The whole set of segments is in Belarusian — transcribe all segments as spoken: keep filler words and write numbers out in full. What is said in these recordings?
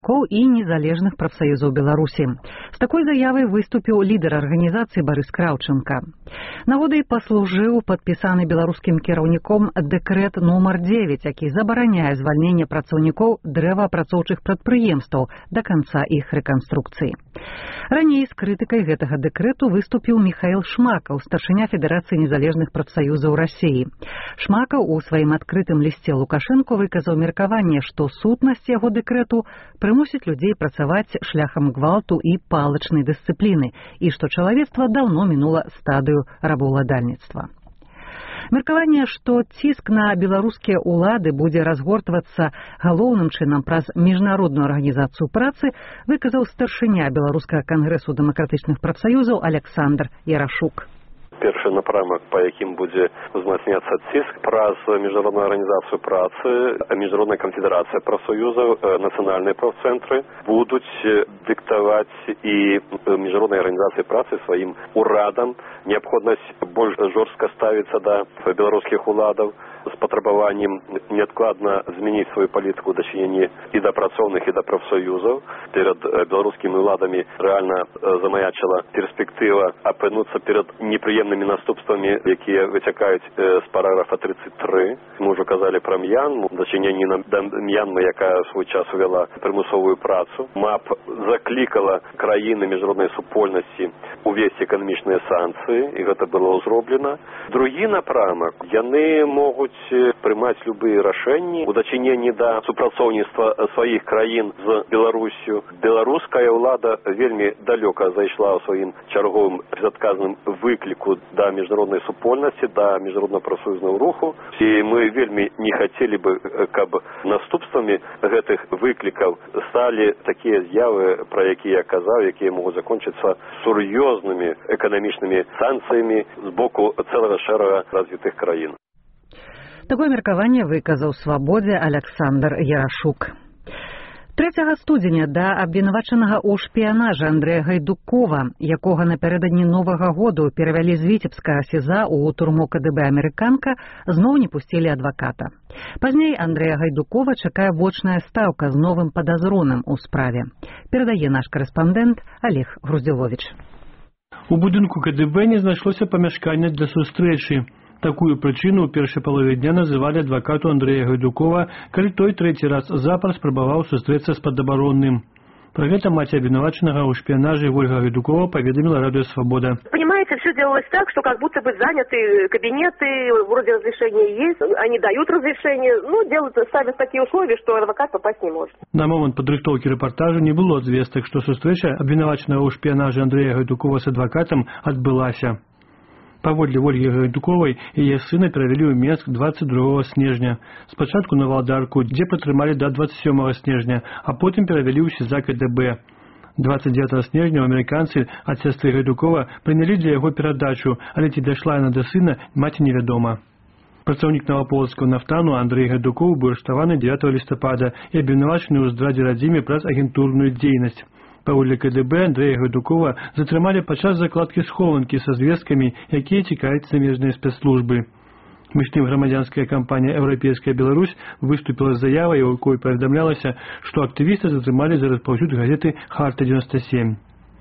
и незалежных профсоюзов Беларуси. С такой заявой выступил лидер организации Борис Краўченко. Нагодай послужил подписанный белорусским кіраўніком декрет номер девять, який забараняе звальнение працаўнікоў дрэваапрацоўчых прадпрыемстваў до конца их реконструкции. Ранее с критикой гэтага декрету выступил Михаил Шмаков, старшыня Федерации незалежных профсоюзов России. Шмаков у своим открытым листе Лукашенко выказал меркаванне, что сутнасць яго декрету прымусіць людзей працаваць шляхам гвалту і палачнай дысцыпліны, і што чалавецтва даўно мінула стадыю рабаўладальніцтва. Меркаванне, што ціск на беларускія ўлады будзе разгортвацца галоўным чынам праз міжнародную арганізацыю працы, выказаў старшыня Беларускага кангрэсу дэмакратычных прафсаюзаў Александр Ярашук. Першы напрамак, па якім будзе узмацняцца ціск праз міжнародную арганізацыю працы, міжнародная канфедэрацыя прафсаюзаў, нацыянальныя прафцэнтры будуць дыктаваць і міжнароднай арганізацыі працы сваім урадам неабходнасць больш жорстка ставіцца да беларускіх уладаў з патрабаваннем неадкладна змяніць сваю палітыку ў дачыненні і да працоўных, і да прафсаюзаў. Перад беларускімі ўладамі рэальна замаячыла перспектыва апынуцца перад непрыемнымі наступствамі, якія выцякаюць з параграфа тридцать три. Мы ўжо казалі пра М'янму, дачыненні да М'янмы, якая ў свой час увяла прымусовую працу. МАП заклікала краіны міжнароднай супольнасці увесці эканамічныя санкцыі, і гэта было зроблена. Другі напрамак, яны могуць прымаць любыя рашэнні у дачыненні да супрацоўніцтва сваіх краін з Беларусю. Беларуская ўлада вельмі далёка зайшла ў сваім чарговым безадказным выкліку да міжнароднай супольнасці, да міжнароднага прафсаюзнага руху. І мы вельмі не хацелі бы, каб наступствамі гэтых выклікаў сталі такія з'явы, пра якія я казаў, якія могуць закончыцца сур'ёзнымі эканамічнымі санкцыямі з боку цэлага шэрага развітых краін. Такое меркаванне выказаў Свабодзе Александр Ярашук. трэцяга студзеня да абвінавачанага ў шпіянажы Андрэя Гайдукова, якога напярэдадні Новага году перавялі з віцебскага СІЗА ў турму КДБ «Амерыканка», зноў не пусцілі адваката. Пазней Андрэя Гайдукова чакае вочная стаўка з новым падазроным у справе. Перадае наш корэспандэнт Олег Груздзіловіч. У будынку КДБ не знайшлося памяшкання для сустрэчы. Такую прычыну ў першай палове дня называлі адвакату Андрэя Гайдукова, калі той трэці раз запар спрабаваў сустрэцца з падабаронным. Про гэта маці абвінавачанага ў шпіянажы Ольга Гайдукова поведомила Радио Свобода. Понимаете, все делалось так, что как будто бы заняты кабинеты, вроде разрешения есть, они дают разрешение, ну, делают, ставят такие условия, что адвокат попасть не может. На момент падрыхтоўкі рэпартажу не было звестак, што сустрэча абвінавачанага ў шпіянажы Андрэя Гайдукова з адвакатам адбылася. Паводле Ольгі Гайдуковай яе сына перавялі ў Менск двадцать другого снежня. Спачатку на Валдарку, дзе пратрымалі да двадцать сёмага снежня, а потым перавялі ў СІЗА КДБ. двадцать девятого снежня амерыканцы ад сястры Гайдукова прынялі для яго перадачу, але ці дайшла яна да сына, маці невядома. Працаўнік Новаполацкага нафтану Андрэй Гайдуков быў арыштаваны дзевятого лістапада і абвінавачаны ў здрадзе радзіме праз агентурную дзейнасць. Паводле КДБ Андрэя Гайдукова затрымалі падчас закладкі схованкі са звесткамі, якія цікавяць замежныя спецслужбы. Між тым грамадзянская кампанія «Еўрапейская Беларусь» выступіла з заявай, у якой паведамлялася, што актывіста затрымалі за распаўсюд газеты «Харта девяносто семь».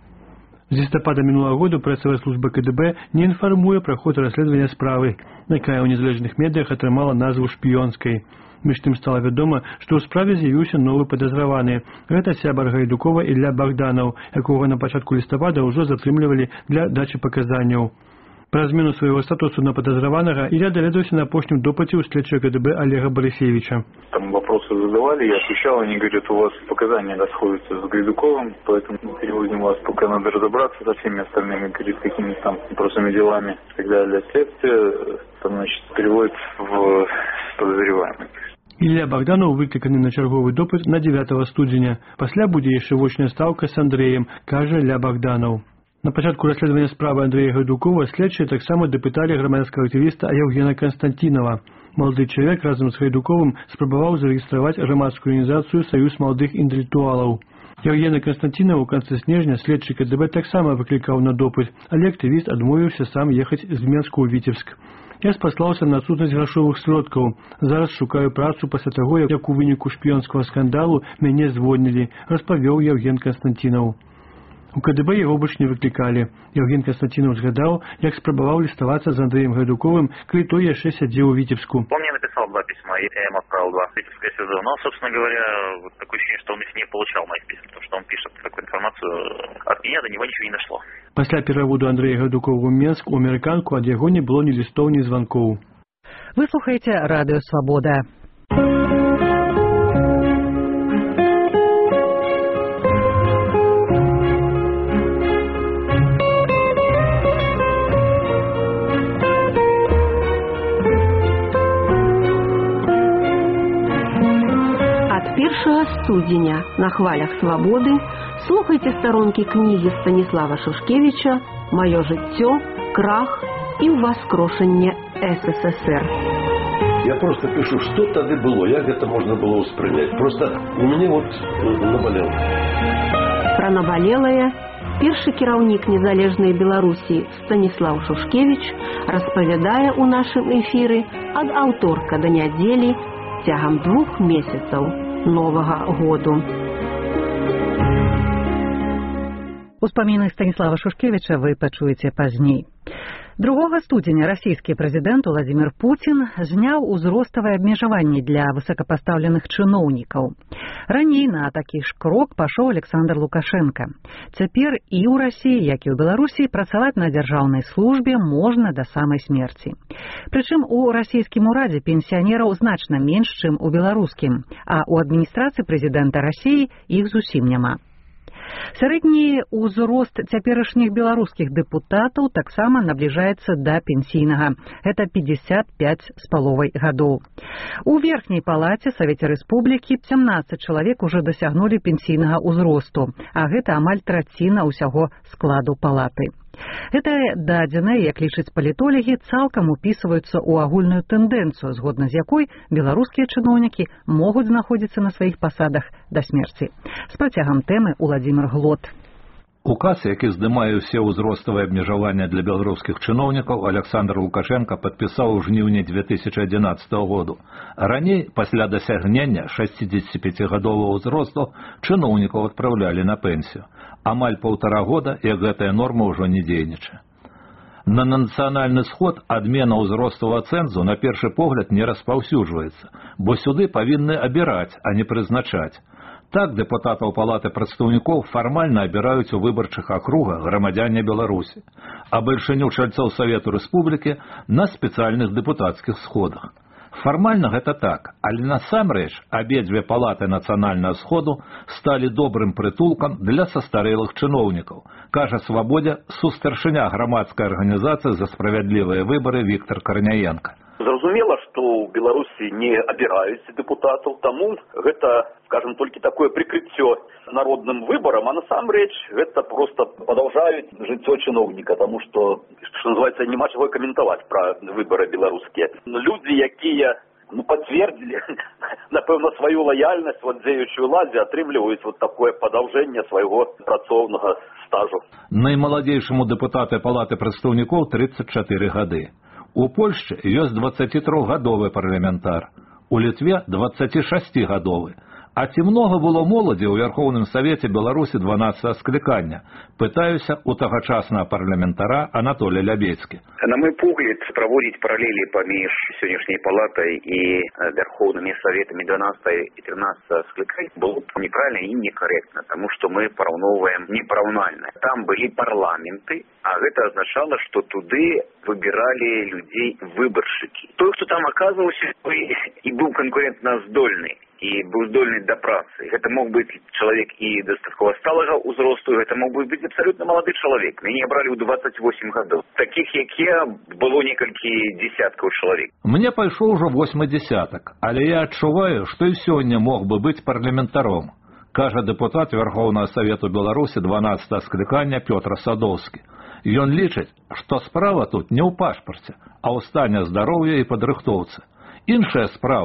З лістапада мінулага году прэсавая служба КДБ не інфармуе пра ход расследавання справы, якая ў незалежных медыях атрымала назву шпіёнскай. Між тым стала вядома, што ў справе з'явіўся новы падазраваны. Гэта сябар Гайдукова Ілля Богданаў, якога на пачатку лістапада ўжо затрымлівалі для дачы паказанняў. Пра змену свайго статусу на падазраванага Ілля даведаўся на апошнім допыце ў следчага КДБ Олега Борисевича. Там вопросы задавали, я отвечал, они говорят, у вас показания расходятся с Гайдуковым, поэтому мы переводим вас, пока надо разобраться со всеми остальными, говорит, какими-то там вопросами, делами и так далее. Следствие, там, значит, переводит в подозреваемый. Ілля Богданаў выкліканы на чарговы допыт на дзевятого студзеня. Пасля будзе яшчэ вочная стаўка з Андрэем, кажа Ілля Богданаў. На пачатку расследавання справы Андрэя Гайдукова следчыя таксама дапыталі грамадскага актывіста Еўгена Константинова. Малады чалавек разам з Гайдуковым спрабаваў зарэгістраваць грамадскую арганізацыю «Саюз маладых інтэлектуалаў». Еўгена Константинова ў канцы снежня следчы КДБ таксама выклікаў на допыт, але актывіст адмовіўся сам ехаць з Менску ў Віцебск. Я спаслаўся на адсутнасць грашовых сродкаў. Зараз шукаю працу пасля таго, як у выніку шпіёнскага скандалу мяне звольнілі, распавёў Евген Константинов. У КДБ яго больш не выклікалі. Евген Константинов згадаў, як спрабаваў ліставацца з Андреем Гайдуковым, калі той яшчэ сядзеў у Витебску. Он мне написал два письма, я ему отправил два. Витебское СИЗО. Но, собственно говоря, такое ощущение, что он не получал моих писем, потому что он пишет такую информацию. От меня до него ничего не дошло. Пасля пераводу Андрея Гайдукова ў Менск у амерыканку ад яго не было ні лістоў, ні званкоў. Вы слухаеце Радыё Свабода. першага студзеня на хвалях свабоды слухайце старонкі кнігі Станіслава Шушкевіча «Маё жыццё, крах і ўваскрошанне СССР». Я просто пишу, что тогда было, як это можно было воспринять. Просто у меня вот наболело. Про наболелое першы кіраўнік незалежнай Беларусі Станіслав Шушкевіч распавядае ў нашым эфіры ад аўторка да нядзелі цягам двух месяцаў новага году. Успаміны Станіслава Шушкевіча вы пачуеце пазней. другога студзеня расійскі прэзідэнт Владзімір Пуцін зняў узроставыя абмежаванні для высокапастаўленых чыноўнікаў. Раней на такі ж крок пашоў Александр Лукашенко. Цяпер і ў Расіі, як і ў Беларусі працаваць на дзяржаўнай службе можна да самай смерці. Прычым у расійскім урадзе пенсіянераў значна менш, чым у беларускім, а ў адміністрацыі прэзідэнта Расіі іх зусім няма. Сярэдні ўзрост цяперашніх беларускіх дэпутатаў таксама набліжаецца да пенсійнага. Гэта пятьдесят пять з паловай гадоў. У верхняй палаце Савеце Рэспублікі сямнаццаць чалавек ужо дасягнулі пенсійнага ўзросту, а гэта амаль траціна ўсяго складу палаты. Гэтыя дадзеныя, як лічаць палітолагі, цалкам упісваюцца ў агульную тэндэнцыю, згодна з якой беларускія чыноўнікі могуць знаходзіцца на сваіх пасадах да смерці. З працягам тэмы Уладзімір Глот. Указ, які здымае ўсе ўзроставыя абмежавання для беларускіх чыноўнікаў, Александр Лукашенко падпісаў у жніўні две тысячи адзінаццатага году. Раней, пасля дасягнення шэсцідзесяціпяцігадовага ўзросту, чыноўнікаў адпраўлялі на пенсію. Амаль паўтара года, як гэтая норма ўжо не дзейнічае. На нацыянальны сход адмена ўзроставага цэнзу на першы погляд не распаўсюджваецца, бо сюды павінны абіраць, а не прызначаць. Так дэпутатаў палаты прадстаўнікоў фармальна абіраюць у выбарчых акругах грамадзяне Беларусі, а бальшыню чальцоў Савету Рэспублікі на спецыяльных дэпутацкіх сходах. Фармальна гэта так, але насамрэч абедзве палаты нацыянальнага сходу сталі добрым прытулкам для састарэлых чыноўнікаў, кажа Свабодзе сустаршыня грамадскай арганізацыі за справядлівыя выбары Віктор Карняенко. Зразумела, што ў Беларусі не абіраюць дэпутатаў, таму гэта, скажем, толькі такое прыкрыццё народным выбарам, а насамрэч гэта просто падаўжаюць жыццё чыноўніка, таму што, што называецца, няма чаго каментаваць пра выбары беларускія. Людзі, якія ну, пацвердзілі, напэўна, сваю лаяльнасць вот дзеючай уладзе, атрымліваюць вот такое падаўжэнне свайго працоўнага стажу. Наймаладзейшаму дэпутаты палаты прадстаўнікоў тридцать чатыры гады. У Польшчы ёсць дваццацітрохгадовы парламентар, у Літве дваццацішасцігадовы. А ці многа было моладзі ў Вярхоўным Савеце Беларусі дванаццатага склікання? Пытаюся у тагачаснага парламентара Анатолія Лябецкі. На мой погляд, праводзіць паралелі паміж сённяшняй палатай і Вярхоўнымі Саветамі дванаццатага і трынаццатага склікання было б неправільна і некарэктна, таму што мы параўноўваем непараўнальна. Там былі парламенты, а гэта азначала, што туды выбіралі людзей выбаршчыкі. Той, хто там аказваўся, і быў канкурентна здольны, і быў здольны да працы. Гэта мог быць чалавек і дастаткова сталага ўзросту, гэта мог быць абсалютна малады чалавек. Мяне бралі ў двадцать восемь гадоў. Такіх, як я, было некалькі дзесяткаў чалавек. Мне пайшоў ужо восьмы дзесятак, але я адчуваю, што і сёння мог бы быць парламентаром, кажа дэпутат Вярхоўнага Савету Беларусі дванаццатага склікання Пётр Садоўскі. Ён лічыць, што справа тут не ў пашпарце, а ў стане здароўя і падрыхтоўцы. Іншая справа,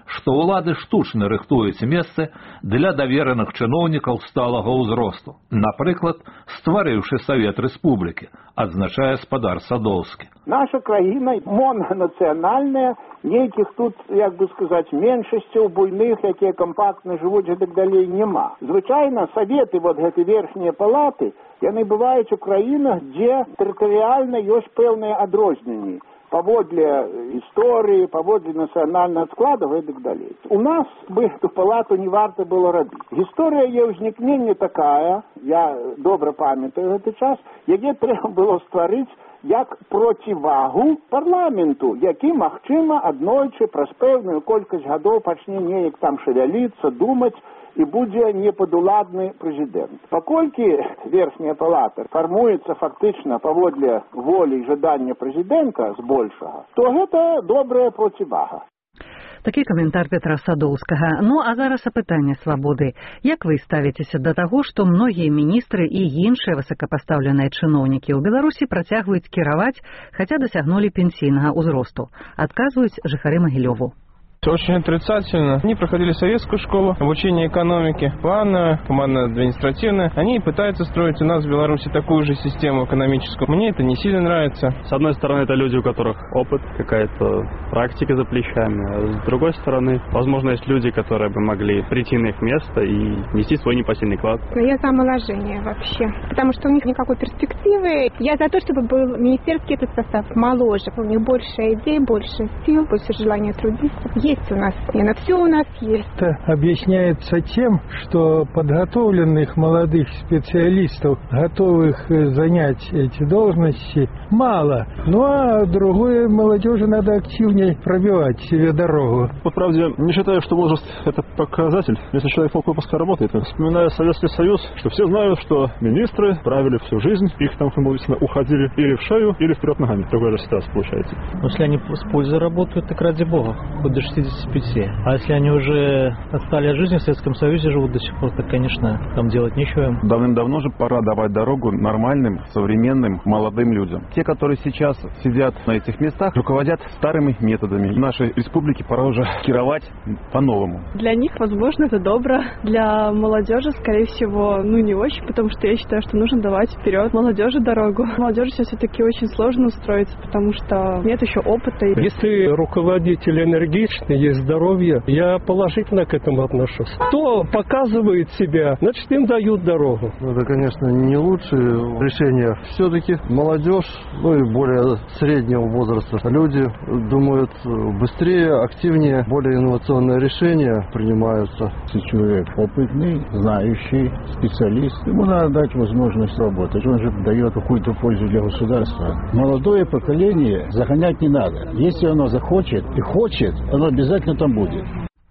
што ўлады штучна рыхтуюць месцы для давераных чыноўнікаў сталага ўзросту, напрыклад, стварыўшы Савет Рэспублікі, адзначае спадар Садоўскі. Наша краіна монанацыянальная, нейкіх тут, як бы сказаць, меншасцяў буйных, якія кампактна жывуць і так далей, няма. Звычайна саветы, вот гэты верхнія палаты, яны бываюць у краінах, дзе тэрытарыяльна ёсць пэўныя адрозненні. Паводле гісторыі, паводле нацыянальных складаў і так далей. У нас бы эту палату не варта было рабіць. Гісторыя яе ўзнікнення такая, я добра памятаю гэты час, яе трэба было стварыць як процівагу парламенту, які, магчыма, аднойчы праз пэўную колькасць гадоў пачне неяк там шавяліцца, думаць, і будзе непадуладны прэзідэнт. Паколькі верхняя палата фармуецца фактычна паводле волі і жадання прэзідэнта збольшага, то гэта добрая процівага. Такі каментар Петра Садоўскага. Ну, а зараз апытанне свабоды. Як вы ставіцеся да таго, што многія міністры і іншыя высокапастаўленыя чыноўнікі ў Беларусі працягваюць кіраваць, хаця дасягнулі пенсійнага ўзросту? Адказваюць жыхары Магілёву. Очень отрицательно. Они проходили советскую школу, обучение экономики, плановое, командно-административное. Они пытаются строить у нас в Беларуси такую же систему экономическую. Мне это не сильно нравится. С одной стороны, это люди, у которых опыт, какая-то практика за плечами. А с другой стороны, возможно, есть люди, которые бы могли прийти на их место и нести свой непосильный вклад. Я за омоложение вообще, потому что у них никакой перспективы. Я за то, чтобы был министерский этот состав моложе. У них больше идей, больше сил, больше желания трудиться. Есть у нас, и на все у нас есть. Это объясняется тем, что подготовленных молодых специалистов, готовых занять эти должности, мало. Ну а другой молодежи надо активнее пробивать себе дорогу. По правде, не считаю, что возраст – это показатель. Если человек полк выпуска работает, вспоминая Советский Союз, что все знают, что министры правили всю жизнь, их там, соответственно, уходили или в шею, или вперед ногами. Такая же ситуация получается. Но если они с пользой работают, так ради бога, хоть до шестидесяти пяти. А если они уже отстали от жизни в Советском Союзе, живут до сих пор, так, конечно, там делать нечего им. Давным-давно же пора давать дорогу нормальным, современным, молодым людям. Те, которые сейчас сидят на этих местах, руководят старыми методами. В нашей республике пора уже кировать по-новому. Для них, возможно, это добро. Для молодежи, скорее всего, ну не очень, потому что я считаю, что нужно давать вперед молодежи дорогу. Молодежи сейчас все-таки очень сложно устроиться, потому что нет еще опыта. Если руководитель энергичный, есть здоровье, я положительно к этому отношусь. Кто показывает себя, значит, им дают дорогу. Это, конечно, не лучшее решение. Все-таки молодежь, ну и более среднего возраста люди думают быстрее, активнее, более инновационные решения принимаются. Если человек опытный, знающий, специалист, ему надо дать возможность работать. Он же дает какую-то пользу для государства. Молодое поколение загонять не надо. Если оно захочет и хочет, оно обязательно там будет.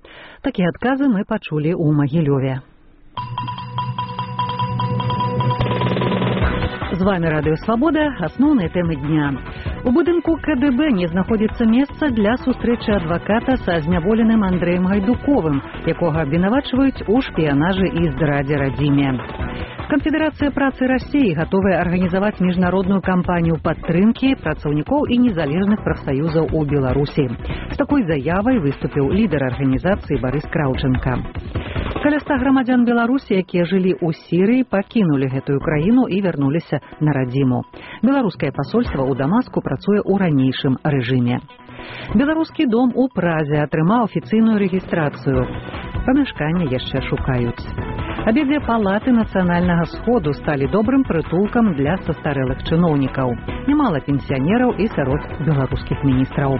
Такие отказы мы почули у Магілёве. З вами Радыё Свабода, асноўныя тэмы дня. У будынку ка дэ бэ не знаходзіцца месца для сустрэчы адваката са зняволеным Андрэем Гайдуковым, якога абвінавачваюць у шпіянажы і здрадзе радзіме. Канфедэрацыя працы Расіі гатовая арганізаваць міжнародную кампанію падтрымкі працаўнікоў і незалежных прафсаюзаў у Беларусі. З такой заявай выступіў лідар арганізацыі Барыс Краўчанка. Каля ста грамадзян Беларусі, якія жылі ў Сірыі, пакінулі гэтую краіну і вярнуліся на радзіму. Беларускае пасольства ў Дамаску працуе ў ранейшым рэжыме. Беларускі дом у Празе атрымаў афіцыйную рэгістрацыю. Памяшканне яшчэ шукаюць. Абедзве палаты нацыянальнага сходу сталі добрым прытулкам для састарэлых чыноўнікаў. Нямала пенсіянераў і сярод беларускіх міністраў.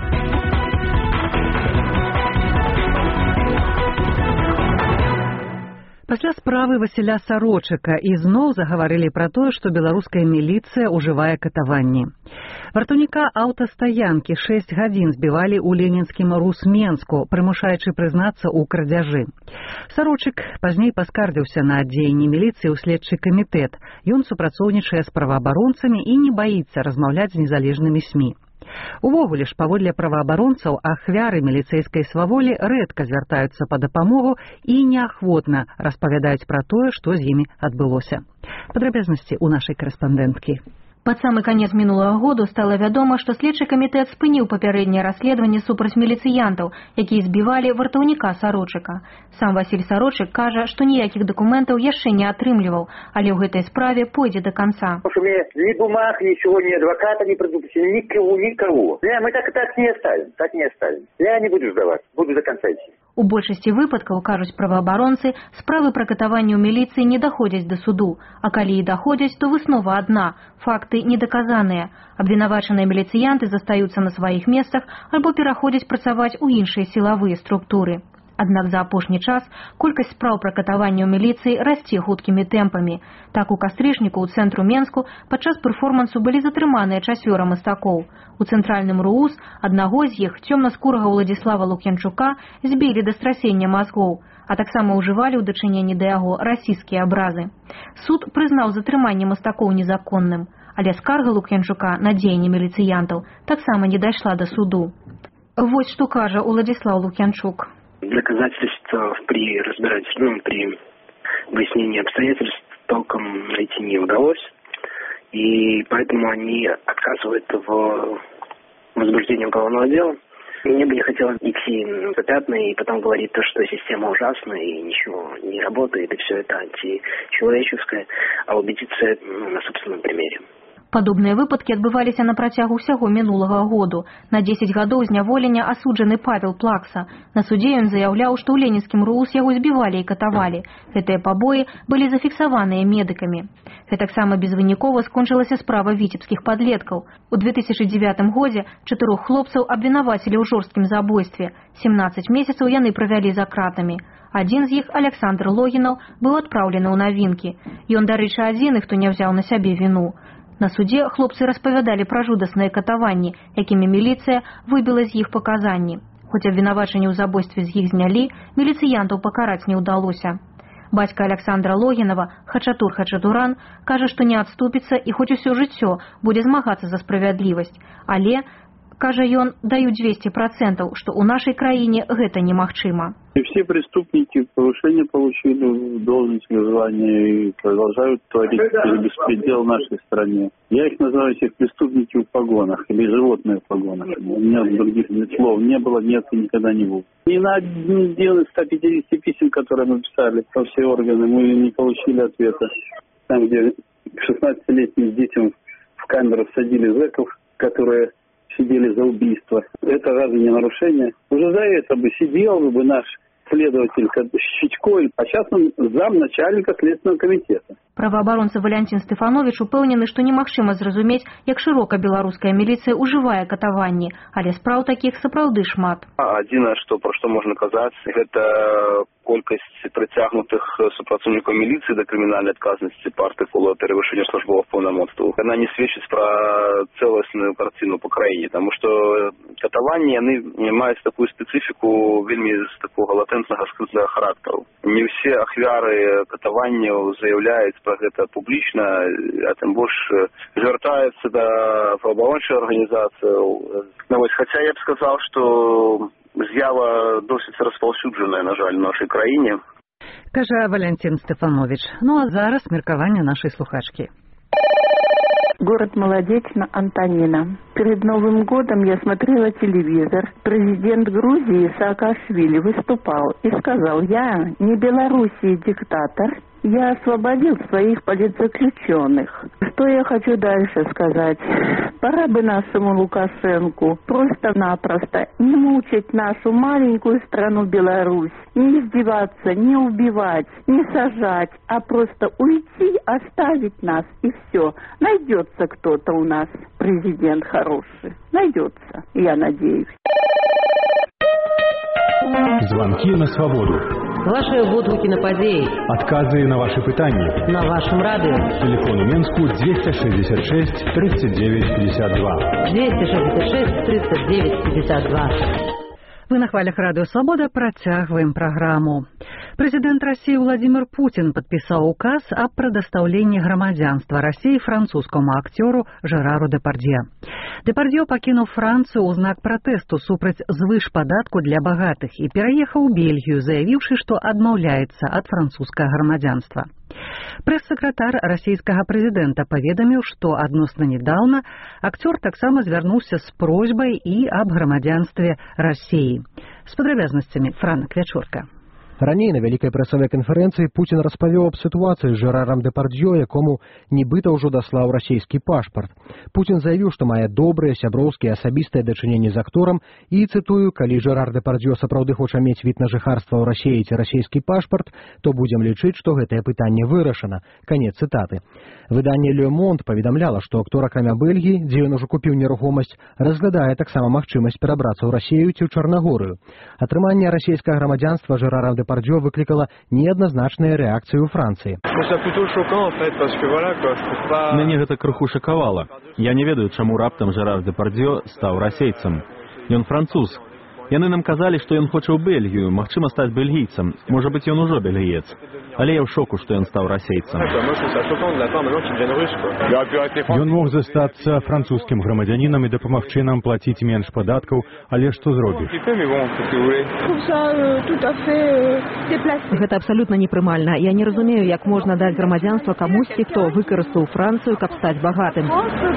Пасля справы Васіля Сарочыка ізноў загаварылі пра тое, што беларуская міліцыя ўжывае катаванні. Вартаўніка аўтастаянкі шэсць гадзін збівалі ў ленінскім Русменску, прымушаючы прызнацца ў крадзяжы. Сарочык пазней паскардзіўся на дзеянні міліцыі ў следчы камітэт. Ён супрацоўнічае з праваабаронцамі і не баіцца размаўляць з незалежнымі СМІ. Увогуле ж, паводле праваабаронцаў, ахвяры міліцэйскай сваволі рэдка звяртаюцца па дапамогу і неахвотна распавядаюць пра тое, што з імі адбылося. Падрабязнасці ў нашай карэспандэнткі. Пад самы канец мінулага году стала вядома, што следчы камітэт спыніў папярэдняе расследаванне супраць міліцыянтаў, якія збівалі вартаўніка Сарочыка. Сам Васіль Сарочык кажа, што ніякіх дакументаў яшчэ не атрымліваў, але ў гэтай справе пойдзе до конца. У меня ни бумаг, ничего, ни адвоката не предупредили, никого, никого. Не, мы так, так не оставим, так не оставим. Я не буду сдавать, буду до конца идти. У большасці выпадкаў, кажуць праваабаронцы, справы пра катаванне ў міліцыі не даходзяць да суду, а калі і даходзяць, то выснова адна – факты недаказаныя. Абвінавачаныя міліцыянты застаюцца на сваіх месцах альбо пераходзяць працаваць у іншыя сілавыя структуры. Аднак за апошні час колькасць спраў пра катаванне ў міліцыі расце хуткімі тэмпамі. Так у кастрычніку ў цэнтру Менску падчас перформансу былі затрыманыя чацвёра мастакоў. У цэнтральным РУУС аднаго з іх, цёмнаскурага Уладзіслава Лук'янчука, збілі да страсення мазгоў, а таксама ўжывалі ў дачыненні да яго расійскія абразы. Суд прызнаў затрыманне мастакоў незаконным, але скарга Лук'янчука на дзеянні міліцыянтаў таксама не дайшла да суду. Вось што кажа Уладзіслав Лук'янчук. Доказательств при разбирательстве, ну, при выяснении обстоятельств толком найти не удалось, и поэтому они отказывают в возбуждении уголовного дела. Мне бы не хотелось идти на пятна и потом говорить то, что система ужасная и ничего не работает, и все это античеловеческое, а убедиться ну, на собственном примере. Падобныя выпадкі адбываліся на працягу ўсяго мінулага году. На дзесяць гадоў зняволення асуджаны Павел Плакса. На судзе ён заяўляў, што ў ленінскім РУУС яго збівалі і катавалі. Гэтыя пабоі былі зафіксаваныя медыкамі. Гэтаксама безвынікова скончылася справа віцебскіх падлеткаў. У две тысячы дзевятым годзе чатырох хлопцаў абвінавацілі ў жорсткім забойстве. сямнаццаць месяцаў яны правялі за кратамі. Адзін з іх, Александр Логінаў, быў адпраўлены ў навінкі. Ён, дарэчы, адзіны, хто не ўзяў на сябе віну. На судзе хлопцы распавядалі пра жудасныя катаванні, якімі міліцыя выбіла з іх паказанні. Хоць абвінавачанне ў забойстве з іх знялі, міліцыянтаў пакараць не ўдалося. Бацька Александра Логінава, Хачатур Хачатуран, кажа, што не адступіцца і хоць усё жыццё будзе змагацца за справядлівасць. Але, кажа ён, даю двести процентов, што ў нашай краіне гэта немагчыма. И все преступники повышение получили в должностных званиях и продолжают творить беспредел в нашей стране. Я их называю всех преступники в погонах или животные в погонах. У меня других слов не было, нет и никогда не будет. Ни на один из ста пятидесяти писем, которые мы писали во все органы, мы не получили ответа. Там, где шестнадцатилетним детям в камеру садили зэков, которые сидели за убийство. Это разве не нарушение? Уже за это бы сидел бы наш следователь Щичко, а сейчас он замначальника Следственного комитета. Праваабаронца Валянцін Стэфановіч упэўнены, што немагчыма зразумець, як шырока беларуская міліцыя ўжывае катаванні, але спраў такіх сапраўды шмат. Адзінае, што пра што можна казаць, гэта колькасць прыцягнутых супрацоўнікаў міліцыі да крымінальнай адказнасці па артыкулу перавышэння службовых паўнамоцтваў. Яна не сведчыць пра цэласную карціну па краіне, таму што катаванні яны маюць такую спецыфіку вельмі з такога латэнтнага скрытага характару. Не ўсе ахвяры катаванняў заяўляюць пра гэта публічна, а тым больш звяртаюцца да праваабарончых арганізацыяў. Ну, вось, хаця я б сказаў, што з'ява досыць распаўсюджаная, на жаль, в нашай краіне. Кажа Валянцін Стэфановіч. Ну а зараз меркаванне нашай слухачкі. Город Молодечно, Антонина. Перед Новым годом я смотрела телевизор. Президент Грузии Саакашвили выступал и сказал: я не Белоруссии диктатор, я освободил своих политзаключенных. Что я хочу дальше сказать? Пора бы нашему Лукашенку просто-напросто не мучить нашу маленькую страну Беларусь, не издеваться, не убивать, не сажать, а просто уйти, оставить нас и все. Найдется кто-то у нас, президент хороший. Найдется, я надеюсь. Звонки на свободу. Ваши водгукі на падзеі. Адказы на ваши пытанні. На вашем радио. Телефон у Менску двести шестьдесят шесть тридцать девять пятьдесят два. двести шестьдесят шесть тридцать девять пятьдесят два. Вы на хвалях Радио Свобода працягваем праграму. Прэзідэнт России Владимир Путин подписал указ о предоставлении грамадзянства России французскому актеру Жерару Депардье. Депардье покинул Францию у знак протесту супраць звыш падатку для богатых и переехал в Бельгию, заявивший, что отмаўляется от французского грамадзянства. Прэс-сакратар расійскага прэзідэнта паведаміў, што адносна нядаўна акцёр таксама звярнуўся з просьбай і аб грамадзянстве Расіі. З падрабязнасцямі Франак Вячорка. Раней на вялікай прэсавай канферэнцыі Пуцін распавёў аб сітуацыі з Жерарам Дэпардзё, якому нібыта ўжо даслаў расійскі пашпарт. Пуцін заявіў, што мае добрыя, сяброўскія, асабістыя дачыненні з акторам і, цытую, «Калі Жерар Дэпардзё сапраўды хоча мець від на жыхарства ў Расіі ці расійскі пашпарт, то будзем лічыць, што гэтае пытанне вырашана». Канец цытаты. Выданне «Le Monde» паведамляла, што актор, акрамя Бельгіі, дзе ён ужо купіў нерухомасць, разглядае таксама магчымасць перабрацца ў Расію ці ў Чарнагорыю. Атрыманне расійскага грамадзянства Жерара Дэпардзё выклікала неадназначныя рэакцыі ў Францыі. Мяне гэта крыху шакавала. Я не ведаю, чаму раптам Жерар Дэпардзё стаў расейцам. Ён француз. Яны нам казалі, што ён хоча ў Бельгію, магчыма стаць бельгійцам. Можа быць, ён ужо бельгіец. Але я ў шоку, што ён стаў расейцам. Ён мог застацца французскім грамадзянінам і дапамагчы нам плаціць менш падаткаў, але што зробіш? Гэта абсалютна непрымальна. Я не разумею, як можна даць грамадзянства камусьці, хто выкарыстаў Францыю, каб стаць багатым.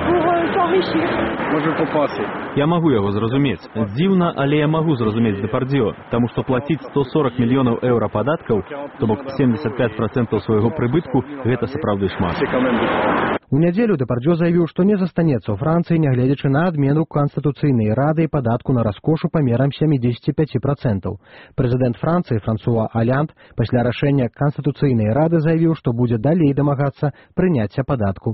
Я магу яго зразумець. Дзіўна, але я магу зразумець Дэпардзё, таму што плаціць сто сорок мільёнаў еўра падаткаў, то бок семьдесят пять процентов свайго прыбытку, гэта сапраўды шмат. У нядзелю Дэпардзё заявіў, што не застанецца ў Францыі, нягледзячы на адмену Канстытуцыйнай рады і падатку на раскошу памерам семьдесят пять процентов. Прэзідэнт Францыі Франсуа Олянд пасля рашэння Канстытуцыйнай рады заявіў, што будзе далей дамагацца прыняцця падатку.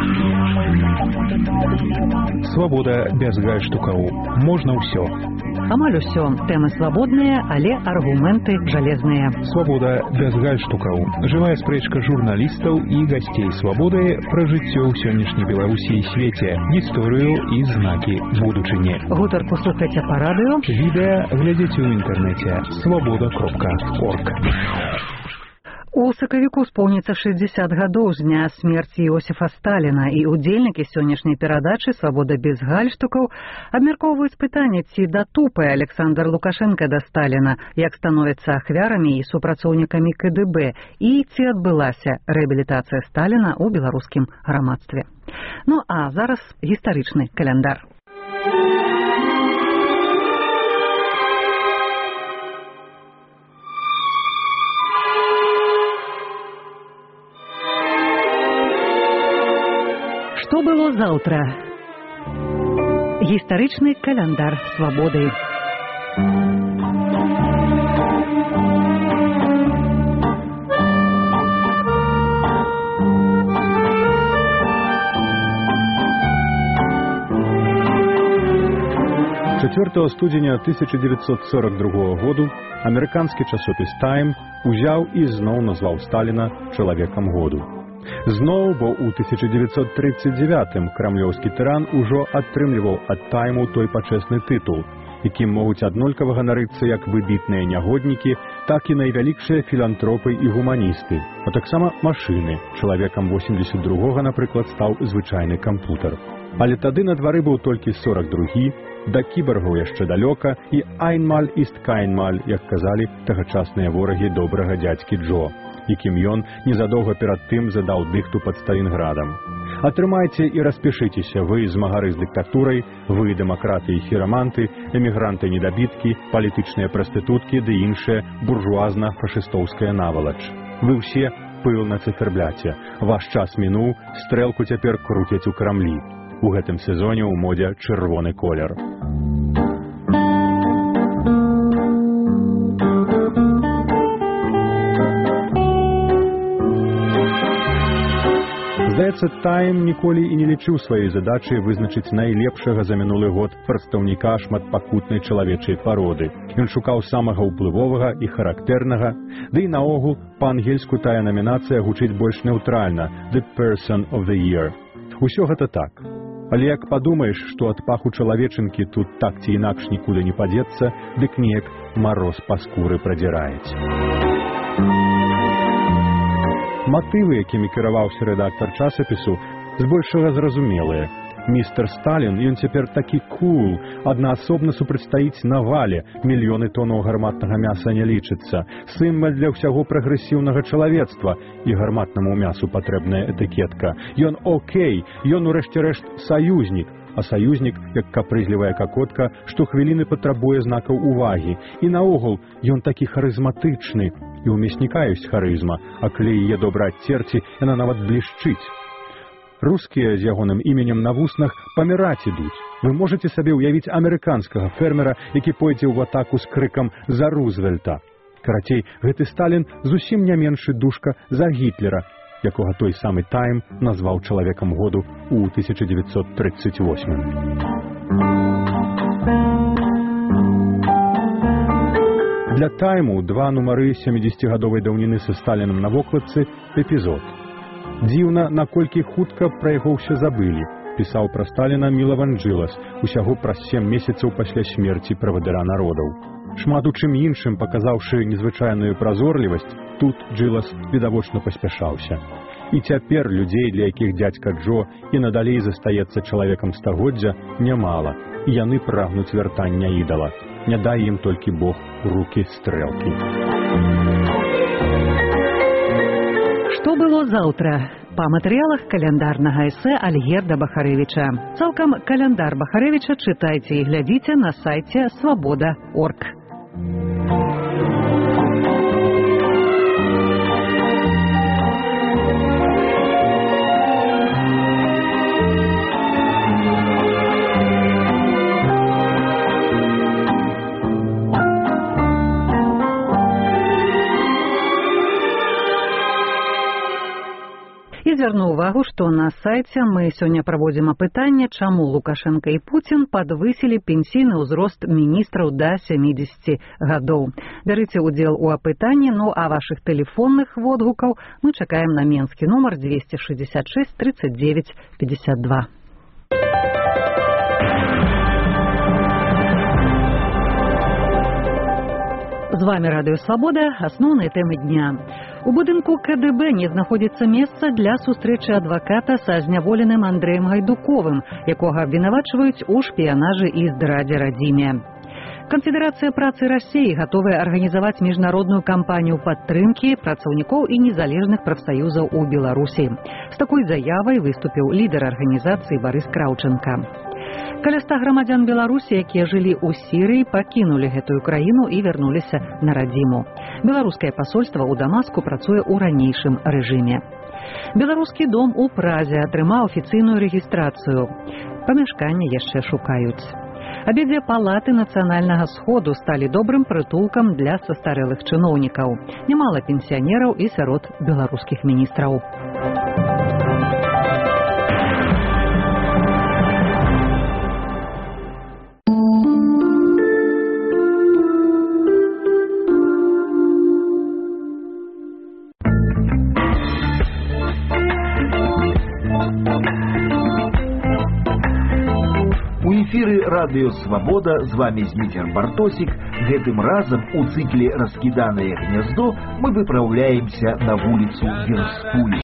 Свабода без гальштукаў. Можна ўсё. Амаль усё. Тэмы свабодныя, але аргументы жалезныя. Свабода без гальштукаў. Жывая спрэчка журналістаў і гасцей свабоды пра жыццё ў сённяшняй Беларусі і свеце, гісторыю і знакі будучыні. Гутарку слухайце па радыё. Відэа глядзіце ў інтэрнэце свабода кропка орг. У сакавіку споўніцца шэсцьдзесят гадоў з дня смерці Іосіфа Сталіна, і удзельнікі сённяшняй перадачы «Свабода без гальштукаў» абмяркоўваюць пытанне, ці датупае Александр Лукашенко да Сталіна, як становяцца ахвярамі і супрацоўнікамі ка дэ бэ, і ці адбылася рэабілітацыя Сталіна ў беларускім грамадстве. Ну а зараз гістарычны каляндар. Што было заўтра? Гістарычны каляндар свабоды. чацвёртага студзеня тысяча девятьсот сорок другого году амерыканскі часопіс «Тайм» узяў і зноў назваў Сталіна чалавекам году. Зноў, бо ў тысяча девятьсот тридцать девятым крамлёўскі тыран ужо атрымліваў ад «Тайму» той пачэсны тытул, якім могуць аднолькава ганарыцца як выбітныя нягоднікі, так і найвялікшыя філантропы і гуманісты, а таксама машыны. Чалавекам восемьдесят другога, напрыклад, стаў звычайны кампутар. Але тады на двары быў толькі сорок другі, да кібаргаў яшчэ далёка, і айнмаль іст кайнмаль, як казалі тагачасныя ворагі добрага дзядзькі Джо, якім ён незадоўга перад тым задаў дыхту пад Сталінградам. Атрымайце і распішыцеся вы, змагары з дыктатурай, вы, дэмакраты і хіраманты, эмігранты-недабіткі, палітычныя прастытуткі ды іншая буржуазна-фашыстоўская навалач. Вы ўсе пыл на цыфербляце. Ваш час мінуў, стрэлку цяпер круцяць у Крамлі. У гэтым сезоне ў модзе чырвоны колер. Здаецца, «Тайм» ніколі і не лічыў сваёй задачай вызначыць найлепшага за мінулы год прадстаўніка шматпакутнай чалавечай пароды. Ён шукаў самага ўплывовага і характэрнага, ды і наогул па-ангельску тая намінацыя гучыць больш неўтральна «The Person of the Year». Усё гэта так. Але як падумаеш, што ад паху чалавечынкі тут так ці інакш нікуды не падзецца, дык неяк мароз па скуры прадзіраюць. Матывы, якімі кіраваўся рэдактар часопісу, збольшага зразумелыя. Містер Сталін, ён цяпер такі кул, аднаасобна супрацьстаіць навале, мільёны тонаў гарматнага мяса не лічыцца, сімвал для ўсяго прагрэсіўнага чалавецтва, і гарматнаму мясу патрэбная этыкетка. Ён окей, ён урэшце рэшт саюзнік, а саюзнік, як капрызлівая какотка, штохвіліны патрабуе знакаў увагі. І наогул, ён такі харызматычны, і ў мясніка ёсць харызма, а калі яе добра адцерці, яна нават блішчыць. Рускія з ягоным іменем на вуснах паміраць ідуць. Вы можаце сабе ўявіць амерыканскага фермера, які пойдзе ў атаку з крыкам «За Рузвельта». Карацей, гэты Сталін зусім не меншы душка за Гітлера, якога той самы Тайм назваў чалавекам году ў тысяча дзевяцьсот тридцать восьмым. Для Тайму два нумары сямідзесяцігадовай даўніны са Сталінам на вокладцы эпізод. Дзіўна, наколькі хутка пра яго ўсе забылі, пісаў пра Сталіна Мілаван Джилас, усяго праз сем месяцаў пасля смерці правадыра народаў. Шмат у чым іншым паказаўшы незвычайную празорлівасць, тут Джилас відавочна паспяшаўся. І цяпер людзей, для якіх дзядзька Джо і надалей застаецца чалавекам стагоддзя, нямала, і яны прагнуць вяртання ідала. Не дай ім толькі Бог у рукі стрэлкі. Што было заўтра? Па матэрыялах каляндарнага эсэ Альгерда Бахарэвіча. Цалкам каляндар Бахарэвіча чытайце і глядзіце на сайце свабода точка орг. І звярну ўвагу, што на сайце мы сёння праводзім апытанне, чаму Лукашенко і Пуцін падвысілі пенсійны ўзрост міністраў да сямідзесяці гадоў. Бярыце ўдзел у апытанні, ну а вашых тэлефонных водгукаў мы чакаем на менскі нумар двести шестьдесят шесть тридцать девять пятьдесят два. З вами Радыё Свабода, асноўныя тэмы дня. У будынку ка дэ бэ не знаходзіцца месца для сустрэчы адваката са зняволеным Андрэем Гайдуковым, якога абвінавачваюць у шпіянажы і здрадзе радзіме. Канфедэрацыя працы Расіі гатовая арганізаваць міжнародную кампанію падтрымкі працаўнікоў і незалежных прафсаюзаў у Беларусі. З такой заявай выступіў лідар арганізацыі Барыс Краўчанка. Каля ста грамадзян Беларусі, якія жылі ў Сірыі, пакінулі гэтую краіну і вярнуліся на радзіму. Беларускае пасольства ў Дамаску працуе ў ранейшым рэжыме. Беларускі дом у Празе атрымаў афіцыйную рэгістрацыю. Памяшканне яшчэ шукаюць. Абедзве палаты нацыянальнага сходу сталі добрым прытулкам для састарэлых чыноўнікаў. Нямала пенсіянераў і сярод беларускіх міністраў. Эфиры Радио Свобода, с вами Змитер Бартосик. Гэтым разом у цикле «Раскиданное гнездо» мы выправляемся на улицу Верскую.